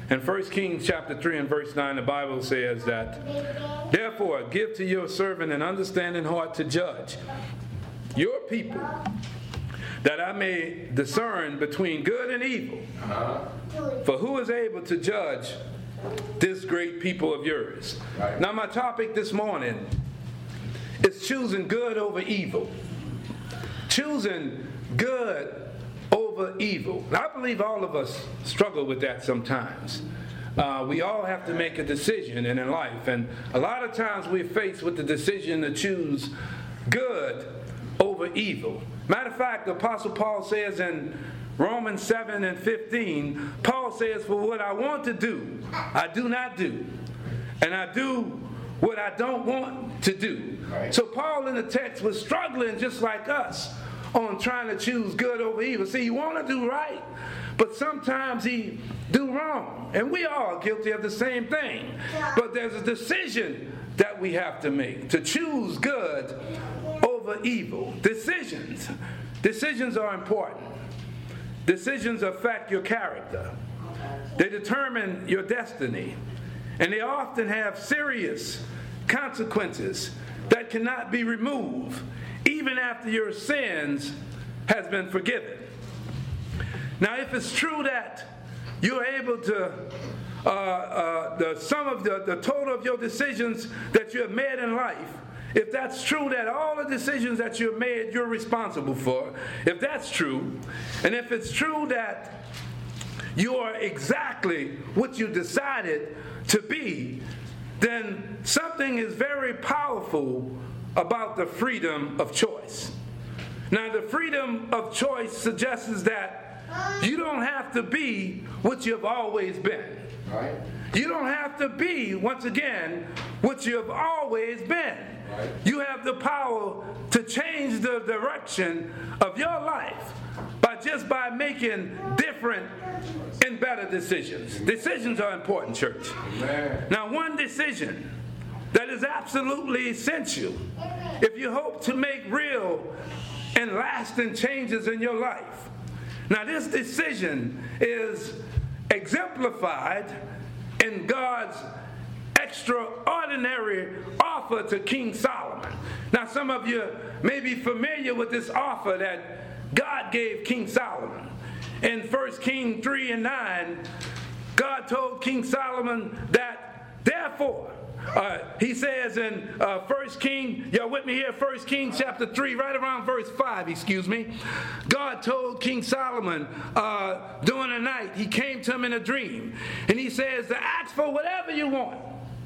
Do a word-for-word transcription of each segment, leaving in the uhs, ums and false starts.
In First Kings chapter three and verse nine, the Bible says that, therefore, give to your servant an understanding heart to judge your people, that I may discern between good and evil. Uh-huh. For who is able to judge this great people of yours? Right. Now, my topic this morning is choosing good over evil. Choosing good over evil. Now, I believe all of us struggle with that sometimes. Uh, we all have to make a decision in life, and a lot of times we're faced with the decision to choose good over evil. Matter of fact, the Apostle Paul says in Romans seven and fifteen, Paul says, for what I want to do, I do not do, and I do what I don't want to do. Right. So Paul in the text was struggling just like us on trying to choose good over evil. See, you want to do right, but sometimes he do wrong. And we all are guilty of the same thing. But there's a decision that we have to make to choose good over evil. Decisions. Decisions are important. Decisions affect your character. They determine your destiny. And they often have serious consequences that cannot be removed even after your sins has been forgiven. Now, if it's true that you're able to, uh, uh, the sum of the, the total of your decisions that you have made in life, if that's true that all the decisions that you've made you're responsible for, if that's true, and if it's true that you are exactly what you decided to be, then something is very powerful about the freedom of choice. Now, the freedom of choice suggests that you don't have to be what you've always been. Right. You don't have to be, once again, what you've always been. Right. You have the power to change the direction of your life by just by making different and better decisions. Decisions are important, church. Amen. Now, one decision that is absolutely essential if you hope to make real and lasting changes in your life. Now, this decision is exemplified in God's extraordinary offer to King Solomon. Now, some of you may be familiar with this offer that God gave King Solomon. In First Kings three and nine, God told King Solomon that, therefore, Uh, he says in uh, First King, y'all with me here, First Kings chapter three, right around verse five, excuse me. God told King Solomon uh, during the night, he came to him in a dream, and he says to ask for whatever you want,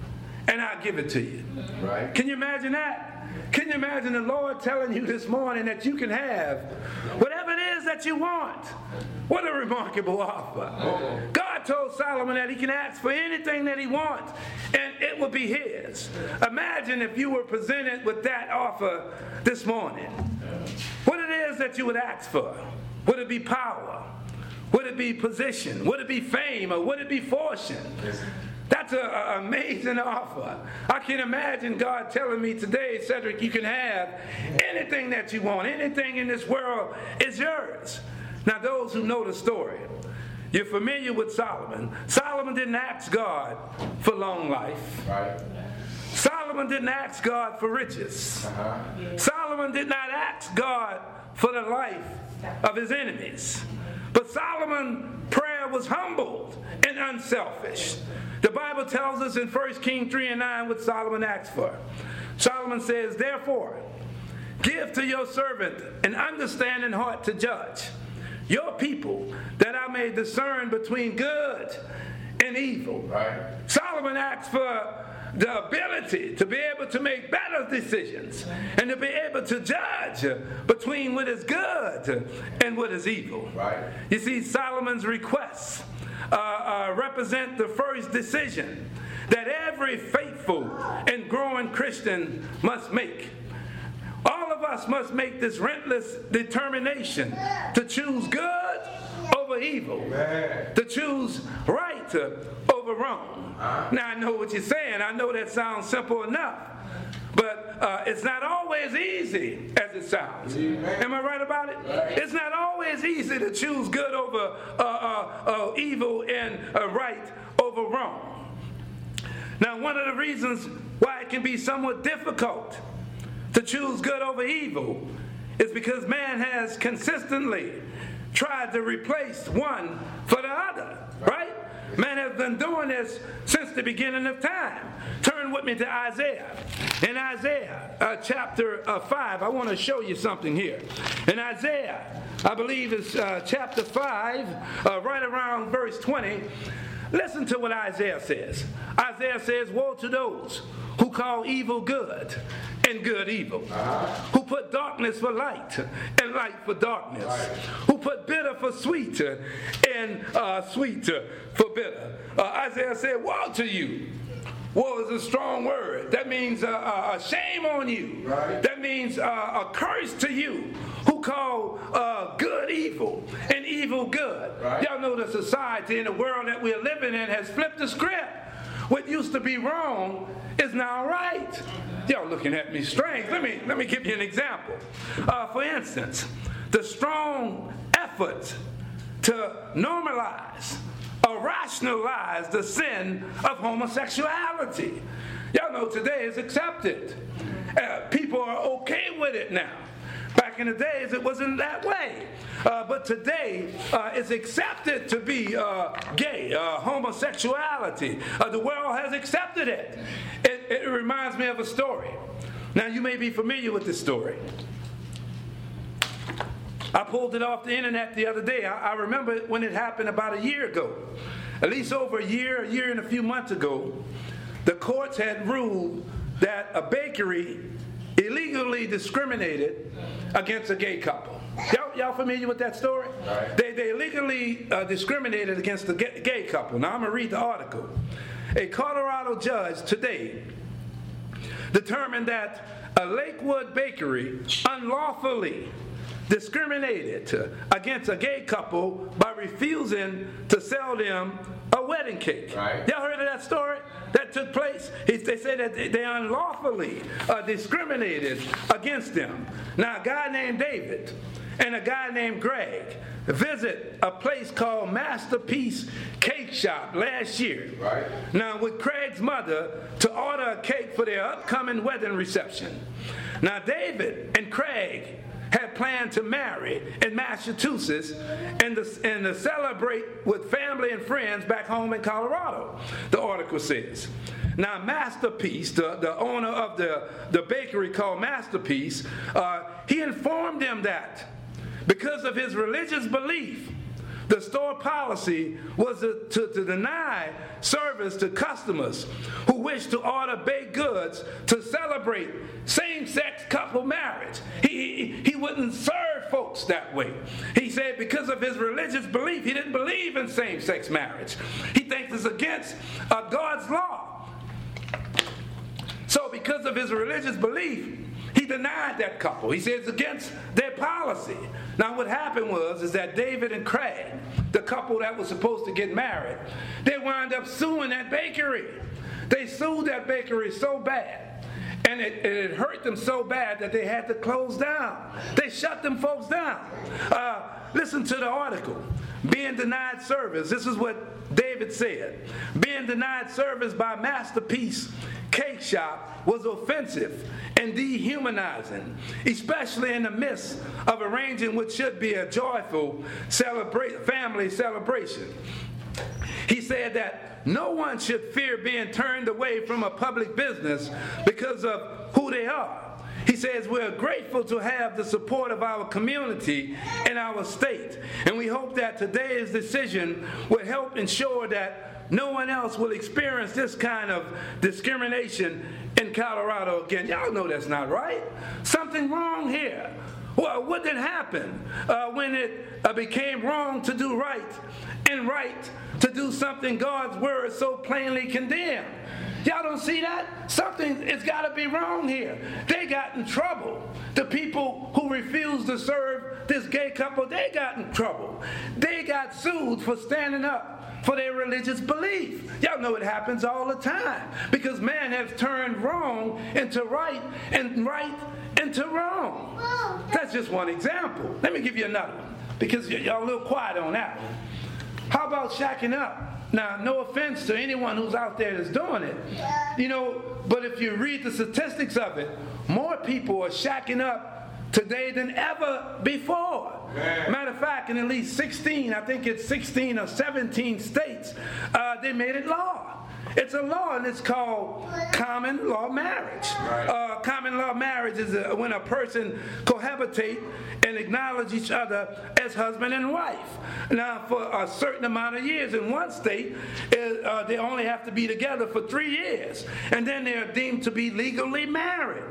and I'll give it to you. Right. Can you imagine that? Can you imagine the Lord telling you this morning that you can have whatever it is that you want? What a remarkable offer. God told Solomon that he can ask for anything that he wants, and it will be his. Imagine if you were presented with that offer this morning. What it is that you would ask for. Would it be power? Would it be position? Would it be fame? Or would it be fortune? That's an amazing offer. I can imagine God telling me today, Cedric, you can have anything that you want. Anything in this world is yours. Now, those who know the story, you're familiar with Solomon. Solomon didn't ask God for long life. Right. Solomon didn't ask God for riches. Uh-huh. Solomon did not ask God for the life of his enemies. But Solomon's prayer was humbled and unselfish. The Bible tells us in First Kings three and nine what Solomon asked for. Solomon says, therefore, give to your servant an understanding heart to judge your people, that I may discern between good and evil. Right. Solomon asked for the ability to be able to make better decisions and to be able to judge between what is good and what is evil. Right. You see, Solomon's requests uh, uh, represent the first decision that every faithful and growing Christian must make. All of us must make this relentless determination to choose good over evil, Amen. To choose right over wrong. Uh-huh. Now, I know what you're saying. I know that sounds simple enough. But uh, it's not always easy as it sounds. Amen. Am I right about it? Right. It's not always easy to choose good over uh, uh, uh, evil and uh, right over wrong. Now, one of the reasons why it can be somewhat difficult to choose good over evil is because man has consistently tried to replace one for the other, right? Man has been doing this since the beginning of time. Turn with me to Isaiah. In Isaiah uh, chapter uh, five, I want to show you something here. In Isaiah, I believe it's uh, chapter five, uh, right around verse twenty. Listen to what Isaiah says. Isaiah says, woe to those who call evil good and good evil, uh-huh. who put darkness for light and light for darkness, right. who put bitter for sweet and uh, sweet for bitter. Uh, Isaiah said, woe to you. Woe is a strong word. That means uh, uh, shame on you. Right. That means uh, a curse to you who call uh, good evil and evil good. Right. Y'all know the society and the world that we're living in has flipped the script. What used to be wrong is now right. Y'all looking at me strange. Let me, let me give you an example. Uh, for instance, the strong effort to normalize or rationalize the sin of homosexuality. Y'all know today is accepted. Uh, people are okay with it now. Back in the days, it wasn't that way. Uh, but today, uh, it's accepted to be uh, gay, uh, homosexuality. Uh, the world has accepted it. it. It reminds me of a story. Now, you may be familiar with this story. I pulled it off the internet the other day. I, I remember when it happened about a year ago. At least over a year, a year and a few months ago, the courts had ruled that a bakery illegally discriminated against a gay couple. Y'all, y'all familiar with that story? Right. They, they illegally uh, discriminated against the gay, gay couple. Now I'm going to read the article. A Colorado judge today determined that a Lakewood bakery unlawfully discriminated against a gay couple by refusing to sell them a wedding cake. Right. Y'all heard of that story? That took place. They said that they unlawfully uh, discriminated against them. Now, a guy named David and a guy named Greg visit a place called Masterpiece Cake Shop last year. Right. Now, with Craig's mother to order a cake for their upcoming wedding reception. Now, David and Craig had planned to marry in Massachusetts and to, and to celebrate with family and friends back home in Colorado, the article says. Now, Masterpiece, the, the owner of the, the bakery called Masterpiece, uh, he informed them that because of his religious belief, the store policy was to, to, to deny service to customers who wish to order baked goods to celebrate same-sex couple marriage. He, he, he wouldn't serve folks that way. He said because of his religious belief, he didn't believe in same-sex marriage. He thinks it's against uh, God's law. So because of his religious belief, he denied that couple. He said it's against their policy. Now what happened was is that David and Craig, the couple that was supposed to get married, they wound up suing that bakery. They sued that bakery so bad, and it, it hurt them so bad that they had to close down. They shut them folks down. Uh, listen to the article. Being denied service. This is what David said. Being denied service by Masterpiece Cake Shop was offensive and dehumanizing, especially in the midst of arranging what should be a joyful celebrate, family celebration. He said that no one should fear being turned away from a public business because of who they are. He says we're grateful to have the support of our community and our state, and we hope that today's decision will help ensure that no one else will experience this kind of discrimination in Colorado again. Y'all know that's not right. Something wrong here. Well, what did happen uh, when it uh, became wrong to do right and right to do something God's word so plainly condemned? Y'all don't see that? Something has got to be wrong here. They got in trouble. The people who refused to serve this gay couple, they got in trouble. They got sued for standing up for their religious belief. Y'all know it happens all the time because man has turned wrong into right and right into wrong. That's just one example. Let me give you another one because y'all a little quiet on that one. How about shacking up? Now, no offense to anyone who's out there that's doing it, you know, but if you read the statistics of it, more people are shacking up today than ever before. Man. Matter of fact, in at least sixteen, I think it's sixteen or seventeen states, uh, they made it law. It's a law, and it's called common law marriage. Right. Uh, common law marriage is a, when a person cohabitate and acknowledge each other as husband and wife. Now, for a certain amount of years, in one state, uh, they only have to be together for three years, and then they're deemed to be legally married.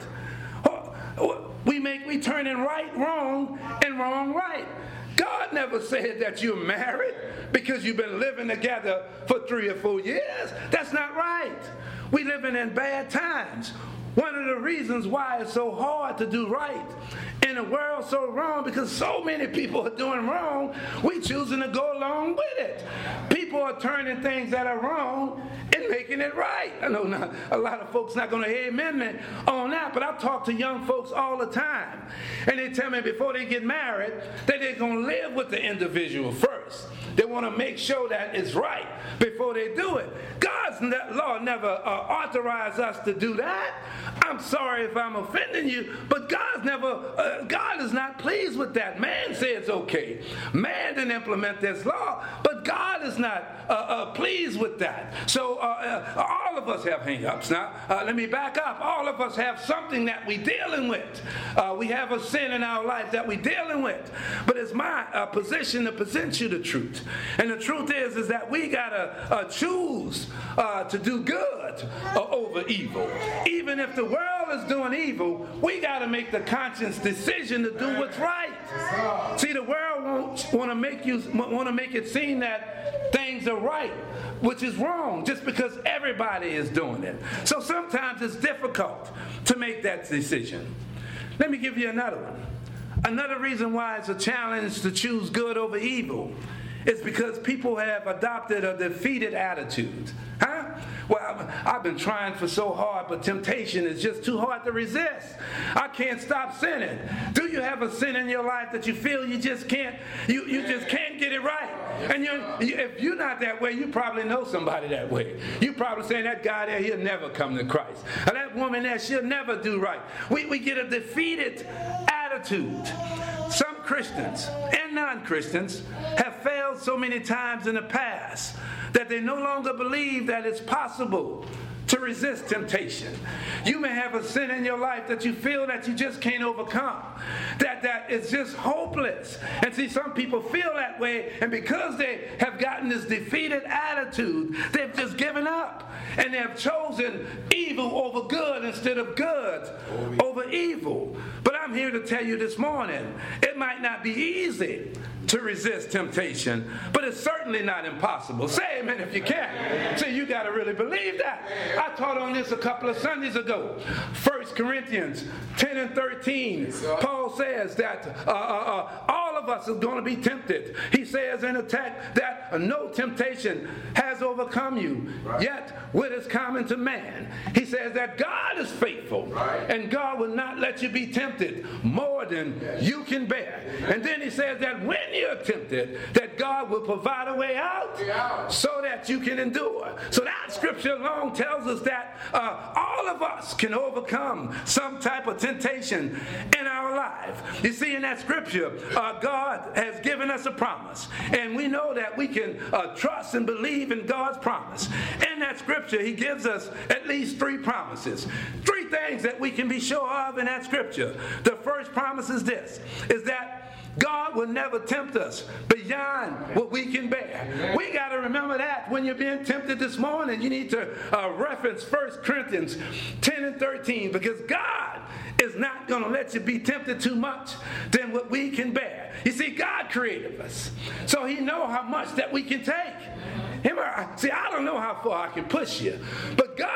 We make we turning right wrong and wrong right. God never said that you're married because you've been living together for three or four years. That's not right. We living in bad times. One of the reasons why it's so hard to do right in a world so wrong, because so many people are doing wrong, we choosing to go along with it. People are turning things that are wrong and making it right. I know not, a lot of folks not going to hear amen on that, but I talk to young folks all the time, and they tell me before they get married that they're going to live with the individual first. They want to make sure that it's right before they do it. God's law never uh, authorized us to do that. I'm sorry if I'm offending you, but God's never, uh, God is not pleased with that. Man says it's okay. Man didn't implement this law, but God is not uh, uh, pleased with that. So uh, uh, all of us have hang-ups. Now, uh, let me back up. All of us have something that we're dealing with. Uh, we have a sin in our life that we're dealing with. But it's my uh, position to present you the truth. And the truth is, is that we got to uh, choose uh, to do good uh, over evil. Even if the world is doing evil, we got to make the conscious decision to do what's right. See, the world won't want to make you want to make it seem that things are right, which is wrong, just because everybody is doing it. So sometimes it's difficult to make that decision. Let me give you another one. Another reason why it's a challenge to choose good over evil is because people have adopted a defeated attitude. Huh? Well, I've been trying for so hard, but temptation is just too hard to resist. I can't stop sinning. Do you have a sin in your life that you feel you just can't, you, you just can't get it right? And you, if you're not that way, you probably know somebody that way. You probably saying that guy there, he'll never come to Christ. Or that woman there, she'll never do right. We, we get a defeated attitude. Some Christians and non-Christians have failed so many times in the past that they no longer believe that it's possible to resist temptation. You may have a sin in your life that you feel that you just can't overcome, that that is just hopeless. And see, some people feel that way, and because they have gotten this defeated attitude, they've just given up, and they have chosen evil over good instead of good over evil. But I'm here to tell you this morning, it might not be easy to resist temptation, but it's certainly not impossible. Say amen if you can. See, you got to really believe that. I taught on this a couple of Sundays ago. First Corinthians ten and thirteen, Paul says that uh, uh, uh, all of us are going to be tempted. He says in the text that no temptation has overcome you, right, yet what is common to man. He says that God is faithful, right, and God will not let you be tempted more than you can bear. And then he says that when you're tempted, that God will provide a way out so that you can endure. So that scripture alone tells us that uh, all of us can overcome some type of temptation in our life. You see, in that scripture, uh, God has given us a promise, and we know that we can uh, trust and believe in God's promise. In that scripture, he gives us at least three promises, three things that we can be sure of in that scripture. The first promise is this, is that God will never tempt us beyond what we can bear. Amen. We got to remember that when you're being tempted this morning. You need to uh, reference First Corinthians ten and thirteen, because God is not going to let you be tempted too much than what we can bear. You see, God created us, so he knows how much that we can take. See, I don't know how far I can push you, but God knows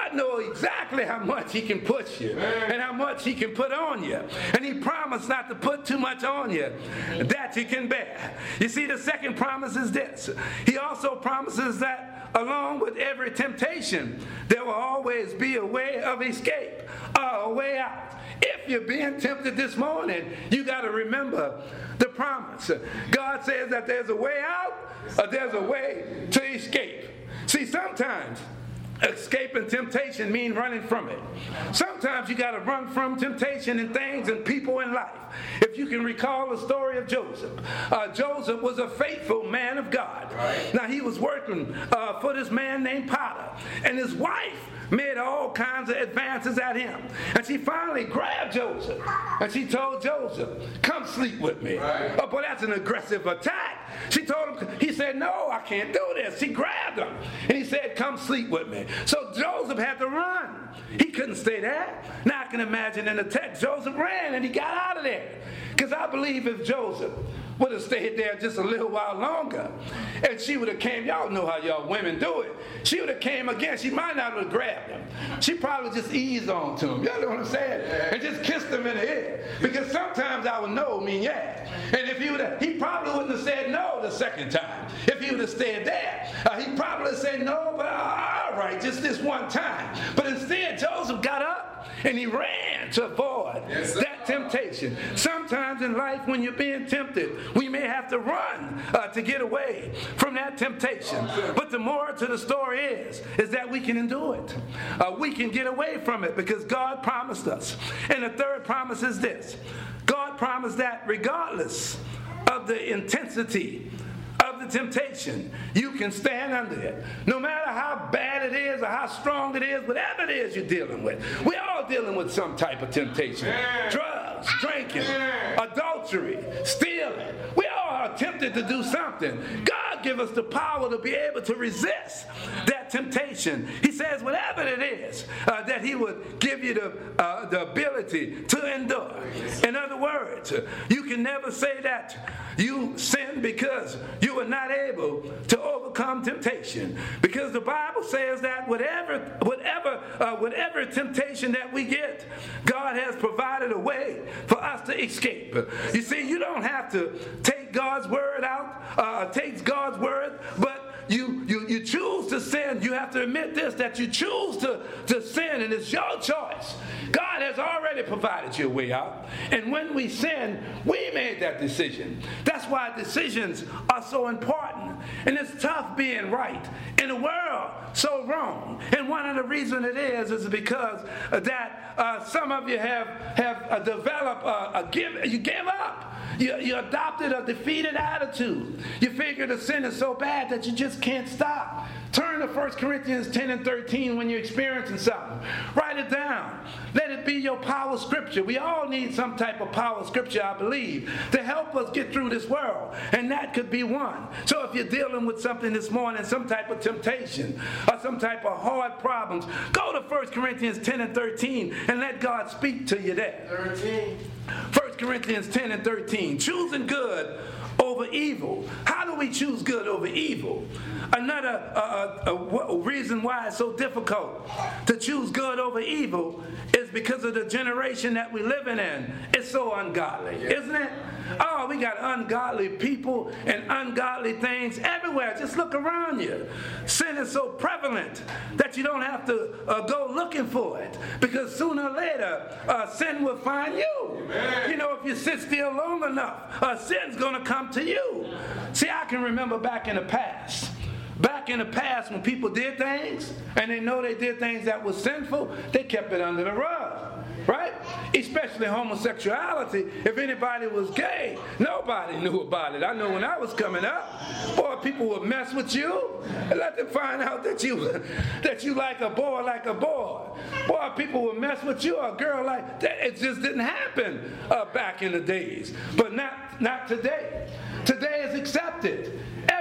exactly how much he can push you and how much he can put on you. And he promised not to put too much on you that you can bear. You see, the second promise is this. He also promises that along with every temptation, there will always be a way of escape, a way out. If you're being tempted this morning, you got to remember the promise. God says that there's a way out, or there's a way to escape. See, sometimes escaping temptation means running from it. Sometimes you got to run from temptation and things and people in life. If you can recall the story of Joseph, uh, Joseph was a faithful man of God. Right. Now, he was working uh, for this man named Potiphar, and his wife made all kinds of advances at him. And she finally grabbed Joseph, and she told Joseph, come sleep with me. Right. Oh, but that's an aggressive attack. She told him, he said, no, I can't do this. She grabbed him, and he said, come sleep with me. So Joseph had to run. He couldn't stay there. Now I can imagine in the text, Joseph ran, and he got out of there. Because I believe if Joseph would have stayed there just a little while longer, and she would have came, y'all know how y'all women do it, she would have came again. She might not have grabbed him. She probably just eased on to him, y'all know what I'm saying, and just kissed him in the ear. Because sometimes I would know mean yeah. And if he would have, he probably wouldn't have said no the second time. If he would have stayed there, uh, he probably would have said no, but uh, all right, just this one time. But instead, Joseph got up and he ran to avoid yes, that temptation. Sometimes in life when you're being tempted, we may have to run uh, to get away from that temptation. But the moral to the story is, is that we can endure it. Uh, we can get away from it because God promised us. And the third promise is this. God promised that regardless of the intensity of the temptation, you can stand under it. No matter how bad it is or how strong it is, whatever it is you're dealing with. We're all dealing with some type of temptation. Yeah. Drugs, drinking, yeah. adultery, stealing. We all are tempted to do something. God give us the power to be able to resist that temptation. He says whatever it is, uh, that he would give you the, uh, the ability to endure. In other words, you can never say that you sin because you are not able to overcome temptation. Because the Bible says that whatever, whatever, uh, whatever temptation that we get, God has provided a way for us to escape. You see, you don't have to take God's word out, uh, take God's word, but You, you you choose to sin. You have to admit this, that you choose to, to sin, and it's your choice. God has already provided you a way out. And when we sin, we made that decision. That's why decisions are so important. And it's tough being right in a world so wrong. And one of the reasons it is is because that uh, some of you have, have uh, developed a, a give, you give up. You, you adopted a defeated attitude. You figure the sin is so bad that you just can't stop. Turn to First Corinthians ten and thirteen when you're experiencing something. Write it down. Let it be your power scripture. We all need some type of power scripture, I believe, to help us get through this world. And that could be one. So if you're dealing with something this morning, some type of temptation or some type of hard problems, go to First Corinthians ten and thirteen and let God speak to you there. thirteen. First Corinthians ten and thirteen. Choosing good over evil. How do we choose good over evil? Another uh, uh, reason why it's so difficult to choose good over evil is because of the generation that we're living in. It's so ungodly, isn't it? Oh, we got ungodly people and ungodly things everywhere. Just look around you. Sin is so prevalent that you don't have to uh, go looking for it, because sooner or later, uh, sin will find you. Amen. You know, if you sit still long enough, uh, sin's going to come to you. See, I can remember back in the past. Back in the past, when people did things, and they know they did things that was sinful, they kept it under the rug. Right? Especially homosexuality. If anybody was gay, nobody knew about it. I know when I was coming up, boy, people would mess with you and let them find out that you that you like a boy like a boy. Boy, people would mess with you, a girl like that. It just didn't happen uh, back in the days. But not, not today. Today is accepted. Every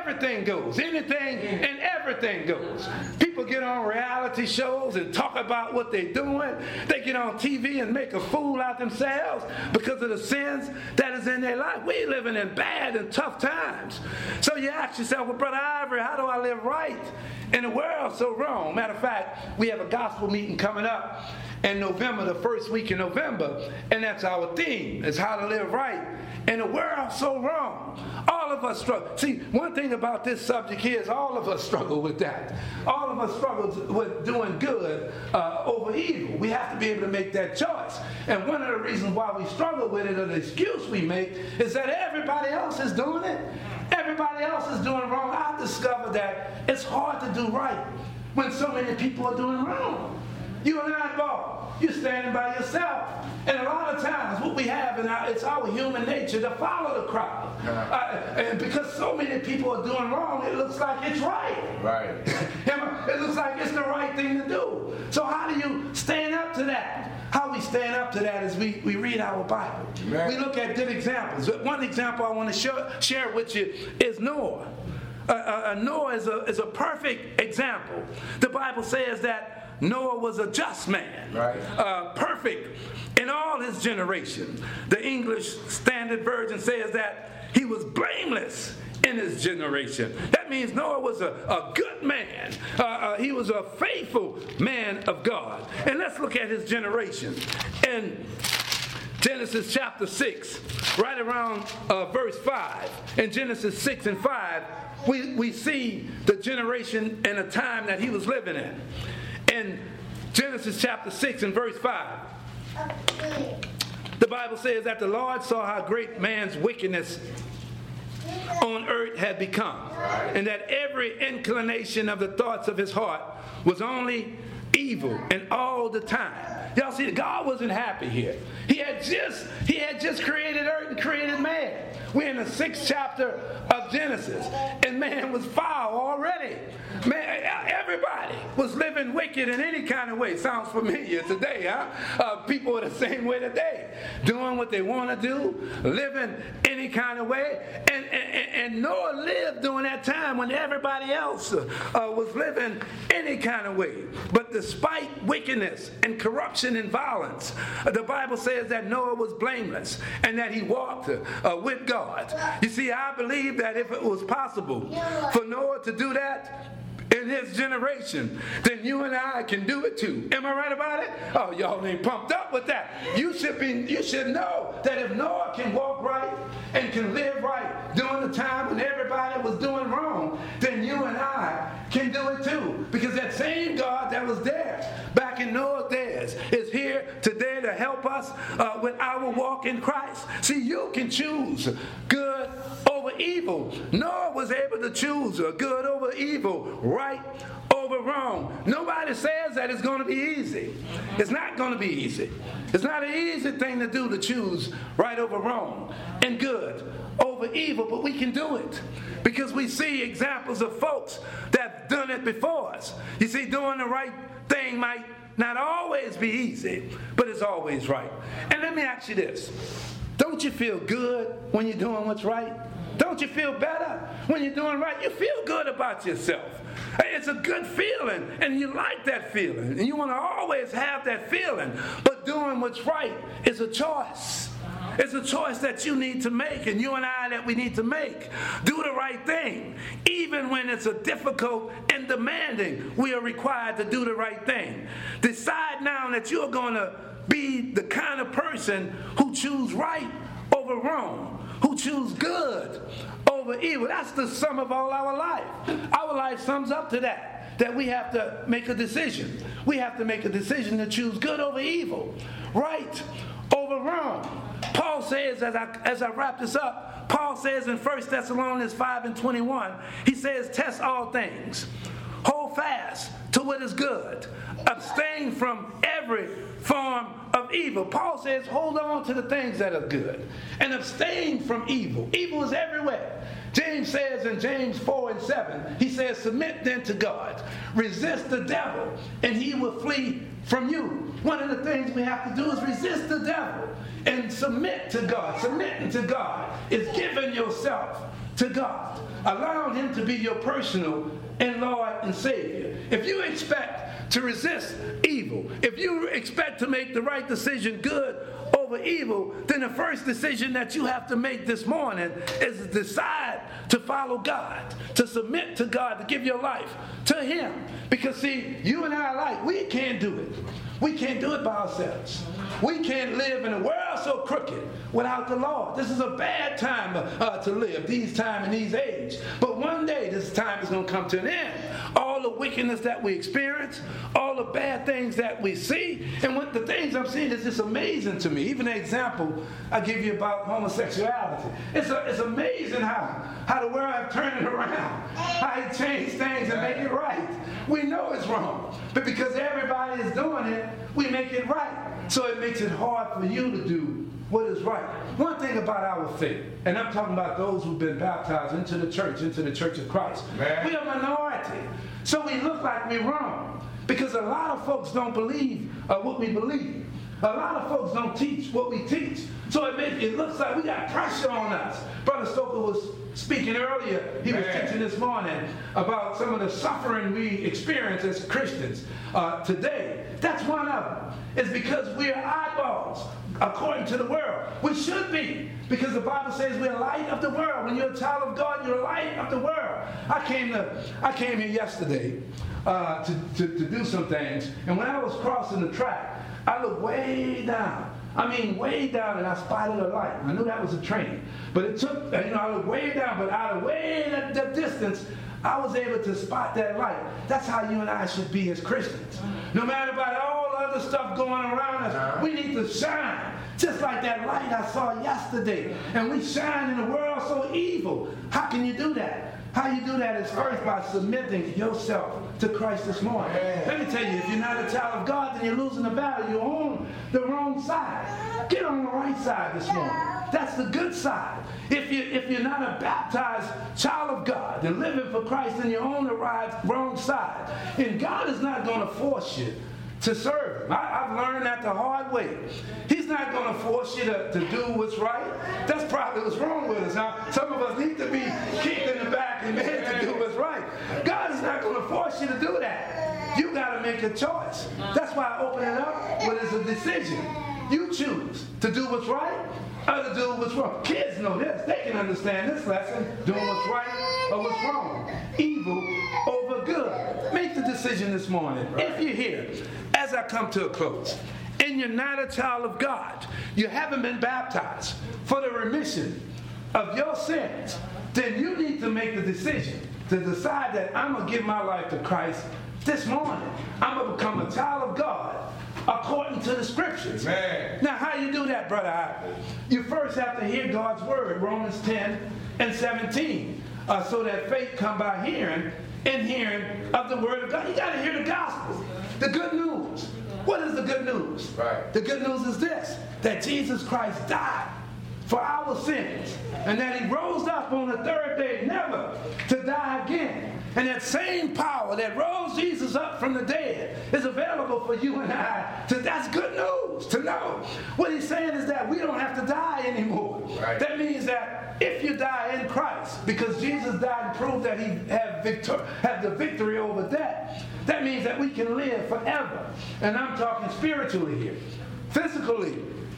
everything goes. Anything and everything goes. People get on reality shows and talk about what they're doing. They get on T V and make a fool out themselves because of the sins that is in their life. We're living in bad and tough times. So you ask yourself, well, Brother Ivory, how do I live right in a world so wrong? Matter of fact, we have a gospel meeting coming up in November, the first week in November, and that's our theme, is how to live right in a world so wrong. All of us struggle. See, one thing about this subject here is all of us struggle with that. All of us struggle with doing good uh, over evil. We have to be able to make that choice. And one of the reasons why we struggle with it, or the excuse we make, is that everybody else is doing it. Everybody else is doing wrong. I've discovered that it's hard to do right when so many people are doing wrong. You and I, Bob, you're standing by yourself. And a lot of times what we have, in our, it's our human nature to follow the crowd. Uh, and because so many people are doing wrong, it looks like it's right. Right. It looks like it's the right thing to do. So how do you stand up to that? How we stand up to that is we, we read our Bible. Right. We look at good examples. One example I want to show, share with you is Noah. Uh, uh, Noah is a, is a perfect example. The Bible says that Noah was a just man, right. uh, perfect in all his generation. The English Standard Version says that he was blameless in his generation. That means Noah was a, a good man. Uh, uh, he was a faithful man of God. And let's look at his generation. In Genesis chapter six, right around uh, verse five, in Genesis six and five, we, we see the generation and the time that he was living in. In Genesis chapter six and verse five, the Bible says that the Lord saw how great man's wickedness on earth had become, and that every inclination of the thoughts of his heart was only evil and all the time. Y'all see, God wasn't happy here. He had just he had just created earth and created man. We're in the sixth chapter of Genesis, and man was foul already. Man, everybody was living wicked in any kind of way. Sounds familiar today, huh? Uh, people are the same way today, doing what they want to do, living any kind of way. And, and, and Noah lived during that time when everybody else uh, was living any kind of way. But despite wickedness and corruption and violence, uh, the Bible says that Noah was blameless and that he walked uh, with God. You see, I believe that if it was possible for Noah to do that in his generation, then you and I can do it too. Am I right about it? Oh, y'all ain't pumped up with that. You should be. You should know that if Noah can walk right and can live right during the time when everybody was doing wrong, then you and I can do it too. Because that same God that was there back in Noah's days is here today to help us uh, with our walk in Christ. See, you can choose good over evil. Noah was able to choose good over evil, right over wrong. Nobody says that it's going to be easy. It's not going to be easy. It's not an easy thing to do, to choose right over wrong and good over evil, but we can do it because we see examples of folks that have done it before us. You see, doing the right thing might not always be easy, but it's always right. And let me ask you this. Don't you feel good when you're doing what's right? Don't you feel better when you're doing right? You feel good about yourself. It's a good feeling, and you like that feeling, and you want to always have that feeling. But doing what's right is a choice. It's a choice that you need to make, and you and I that we need to make. Do the right thing. Even when it's a difficult and demanding, we are required to do the right thing. Decide now that you're going to be the kind of person who choose right over wrong, who choose good over evil. That's the sum of all our life. Our life sums up to that, that we have to make a decision. We have to make a decision to choose good over evil, right over wrong. Paul says, as I, as I wrap this up, Paul says in First Thessalonians five and twenty-one, he says, test all things. Hold fast to what is good. Abstain from every form of evil. Paul says, hold on to the things that are good and abstain from evil. Evil is everywhere. James says in James four and seven, he says, submit then to God. Resist the devil and he will flee from you. One of the things we have to do is resist the devil and submit to God. Submitting to God is giving yourself to God. allowing him to be your personal and Lord and Savior. If you expect to resist evil, if you expect to make the right decision, good over evil, then the first decision that you have to make this morning is to decide to follow God, to submit to God, to give your life to him. Because see, you and I alike, we can't do it. We can't do it by ourselves. We can't live in a world so crooked without the Lord. This is a bad time uh, to live, these time and these age. But one day this time is going to come to an end. All the wickedness that we experience, all the bad things that we see, and what the things I'm seeing is just amazing to me. Even an example I give you about homosexuality. It's a, it's amazing how, how the world have turned it around, how it changed things and make it right. We know it's wrong, but because everybody is doing it, we make it right. So it makes it hard for you to do what is right. One thing about our faith, and I'm talking about those who've been baptized into the church, into the Church of Christ. Man. We are a minority. So we look like we're wrong. Because a lot of folks don't believe uh, what we believe. A lot of folks don't teach what we teach. So it, makes, it looks like we got pressure on us. Brother Stoker was speaking earlier. He Man. was teaching this morning about some of the suffering we experience as Christians uh, today. That's one of them. It's because we're eyeballs according to the world. We should be, because the Bible says we're light of the world. When you're a child of God, you're light of the world. I came to I came here yesterday uh, to, to, to do some things, and when I was crossing the track, I looked way down. I mean, way down, and I spotted a light. I knew that was a train. But it took, you know, I looked way down, but out of way that, that distance, I was able to spot that light. That's how you and I should be as Christians. No matter about all the other stuff going around us, we need to shine. Just like that light I saw yesterday. And we shine in a world so evil. How can you do that? How you do that is first by submitting yourself to Christ this morning. Let me tell you, if you're not a child of God, then you're losing the battle. You're on the wrong side. Get on the right side this morning. That's the good side. If, you, if you're not a baptized child of God and living for Christ, then you're on the right, wrong side. And God is not going to force you to serve him. I, I've learned that the hard way. He's not going to force you to, to do what's right. That's probably what's wrong with us. Now, some of us need to be kicked in the back and made to do what's right. God is not going to force you to do that. You got to make a choice. That's why I open it up with it's a decision. You choose to do what's right or to do what's wrong. Kids know this. They can understand this lesson. Doing what's right or what's wrong. Evil over good. Make the decision this morning. Right. If you're here, as I come to a close, and you're not a child of God, you haven't been baptized for the remission of your sins, then you need to make the decision to decide that I'm going to give my life to Christ this morning. I'm going to become a child of God according to the scriptures. Amen. Now, how you do that, Brother Ivan? You first have to hear God's word, Romans ten and seventeen, uh, so that faith come by hearing, and hearing of the word of God. You got to hear the gospel, the good news. What is the good news? Right. The good news is this, that Jesus Christ died for our sins, and that he rose up on the third day, never to die again. And that same power that rose Jesus up from the dead is available for you and I. To, that's good news to know. What he's saying is that we don't have to die anymore. Right. That means that if you die in Christ, because Jesus died and proved that he had, victor- had the victory over death, that means that we can live forever. And I'm talking spiritually here. Physically,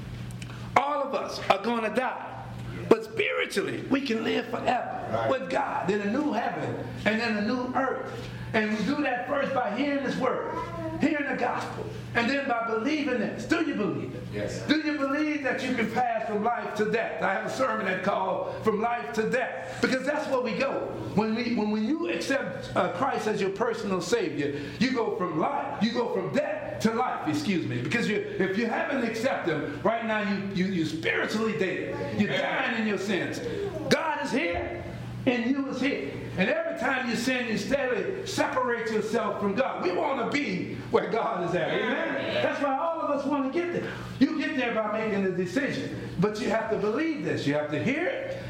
all of us are going to die. But spiritually, we can live forever right. with God in a new heaven and in a new earth. And we do that first by hearing his word, hearing the gospel, and then by believing this. Do you believe it? Yes. Do you believe that you can pass from life to death? I have a sermon that called From Life to Death, because that's where we go. When we when, when you accept uh, Christ as your personal Savior, you go from life, you go from death to life, excuse me. Because you, if you haven't accepted him, right now you, you, you're spiritually dead. You're dying in your sins. God is here, and you is here. And every time you sin, you steadily separate yourself from God. We want to be where God is at. Amen? That's why all of us want to get there. You get there by making the decision. But you have to believe this. You have to hear it. He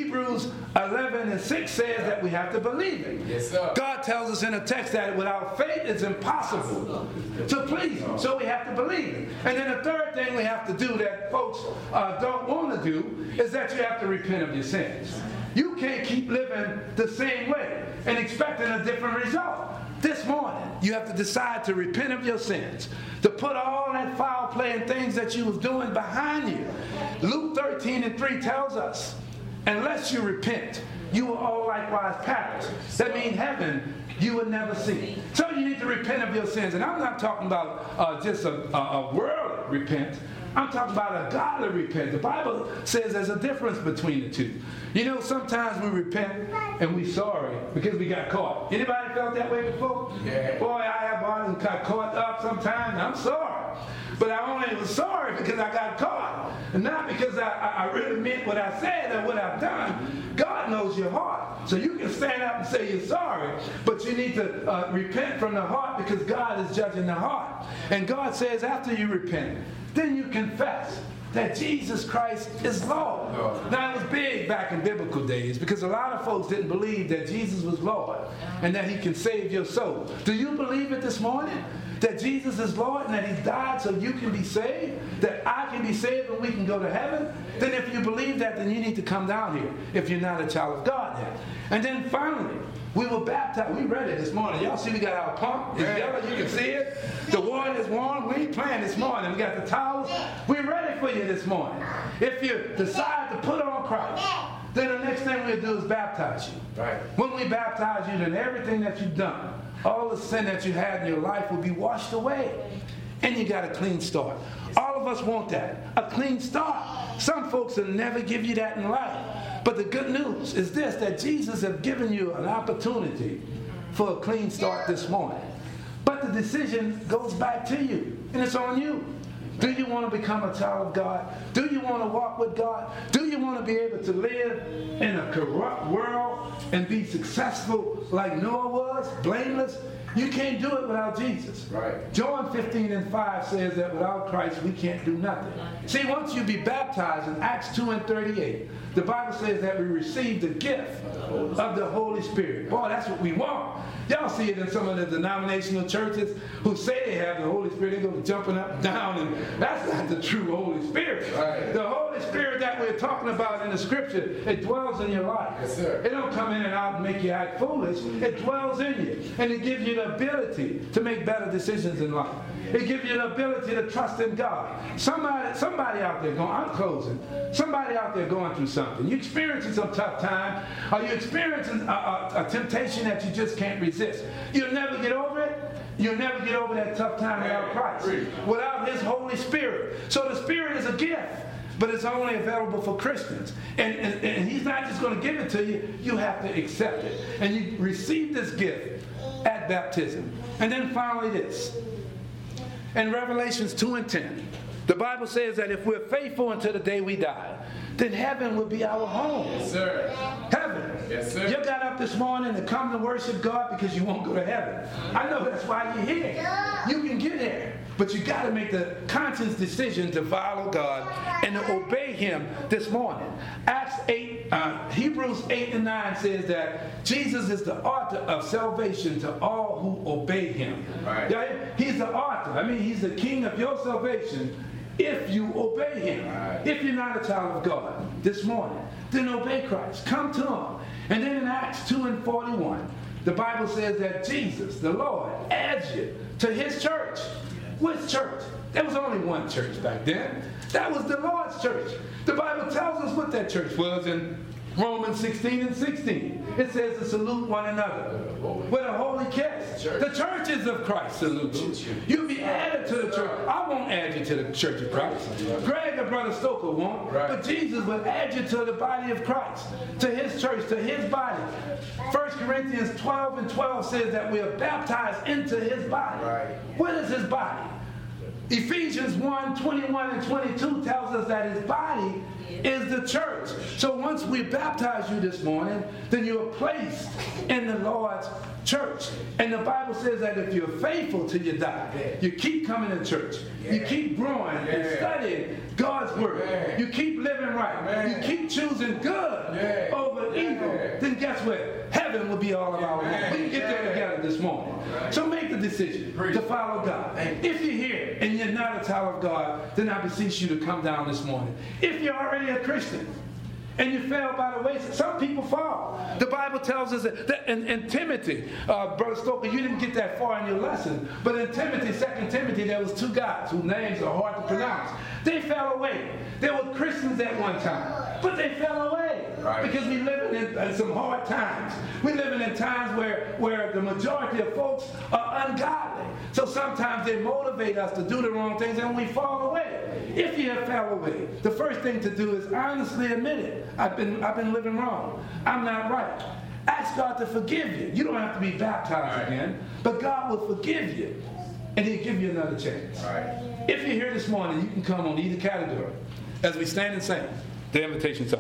Hebrews eleven and six says that we have to believe it. Yes, sir. God tells us in a text that without faith it's impossible to please Him. So we have to believe it. And then the third thing we have to do that folks uh, don't want to do is that you have to repent of your sins. You can't keep living the same way and expecting a different result. This morning, you have to decide to repent of your sins, to put all that foul play and things that you was doing behind you. Luke thirteen and three tells us, unless you repent, you will all likewise perish. That means heaven you will never see. So you need to repent of your sins. And I'm not talking about uh, just a, a, a worldly repent. I'm talking about a godly repent. The Bible says there's a difference between the two. You know, sometimes we repent and we sorry because we got caught. Anybody felt that way before? Yeah. Boy, I have always got caught up sometimes. I'm sorry. But I only was sorry because I got caught. And not because I, I, I really meant what I said or what I've done. God knows your heart. So you can stand up and say you're sorry, but you need to uh, repent from the heart because God is judging the heart. And God says after you repent, then you confess that Jesus Christ is Lord. Now, it was big back in biblical days because a lot of folks didn't believe that Jesus was Lord and that He can save your soul. Do you believe it this morning? That Jesus is Lord and that He died so you can be saved? That I can be saved and we can go to heaven? Then if you believe that, then you need to come down here if you're not a child of God yet. And then finally, we were baptized. We read it this morning. Y'all see we got our pump. It's yellow. You can see it. The water is warm. We ain't playing this morning. We got the towels. We're ready for you this morning. If you decide to put on Christ, then the next thing we'll do is baptize you. Right. When we baptize you, then everything that you've done, all the sin that you had in your life will be washed away. And you got a clean start. All of us want that. A clean start. Some folks will never give you that in life. But the good news is this, that Jesus has given you an opportunity for a clean start this morning. But the decision goes back to you, and it's on you. Do you want to become a child of God? Do you want to walk with God? Do you want to be able to live in a corrupt world and be successful like Noah was, blameless? You can't do it without Jesus. Right. John fifteen and five says that without Christ we can't do nothing. See, once you be baptized in Acts two and thirty-eight, the Bible says that we receive the gift of the Holy Spirit. Boy, that's what we want. Y'all see it in some of the denominational churches who say they have the Holy Spirit. They go jumping up and down, and that's not the true Holy Spirit. Right. The Holy Spirit that we're talking about in the Scripture, it dwells in your life. Yes, sir. It don't come in and out and make you act foolish. It dwells in you, and it gives you the ability to make better decisions in life. It gives you the ability to trust in God. Somebody, somebody out there going, I'm closing. Somebody out there going through something. You're experiencing some tough time. Are you experiencing a, a, a temptation that you just can't resist? You'll never get over it. You'll never get over that tough time without Christ, without His Holy Spirit. So the Spirit is a gift, but it's only available for Christians. And, and, and He's not just going to give it to you. You have to accept it. And you receive this gift at baptism. And then finally this. In Revelations two and ten, the Bible says that if we're faithful until the day we die, then heaven will be our home. Yes, sir. Heaven. Yes, sir. You got up this morning to come to worship God because you won't go to heaven. I know that's why you're here. You can get there, but you got to make the conscious decision to follow God and to obey Him this morning. Acts eight, uh, Hebrews eight and nine says that Jesus is the author of salvation to all who obey Him. Right. Yeah, He's the author. I mean, He's the king of your salvation if you obey Him. Right. If you're not a child of God this morning, then obey Christ. Come to Him. And then in Acts two and forty-one, the Bible says that Jesus, the Lord, adds you to His church. Which church? There was only one church back then. That was the Lord's church. The Bible tells us what that church was in Romans sixteen and sixteen. It says to salute one another with a holy kiss. The churches of Christ salute you. You'll be added to the church. I won't add you to the church of Christ. Greg or Brother Stoker won't. But Jesus will add you to the body of Christ, to His church, to His body. First Corinthians twelve and twelve says that we are baptized into His body. What is His body? Ephesians one, twenty-one and twenty-two tells us that his body is the church. So once we baptize you this morning, then you are placed in the Lord's church. And the Bible says that if you're faithful till you die, you keep coming to church, you keep growing and studying God's word, you keep living right, you keep choosing good over evil, then guess what? Heaven will be all of our home. We can get there together this morning. So make the decision to follow God. If you're here and you're not a child of God, then I beseech you to come down this morning. If you're already a Christian and you fell by the wayside, some people fall. The Bible tells us that, that in, in Timothy, uh, Brother Stoker, you didn't get that far in your lesson, but in Timothy, Second Timothy, there was two guys whose names are hard to pronounce. They fell away. They were Christians at one time, but they fell away. Right. Because we live in, in some hard times. We're living in times where, where the majority of folks are ungodly. So sometimes they motivate us to do the wrong things and we fall away. If you have fell away, the first thing to do is honestly admit it. I've been, I've been living wrong. I'm not right. Ask God to forgive you. You don't have to be baptized right. again, but God will forgive you and he'll give you another chance. Right. If you're here this morning, you can come on either category as we stand and sing the invitation song.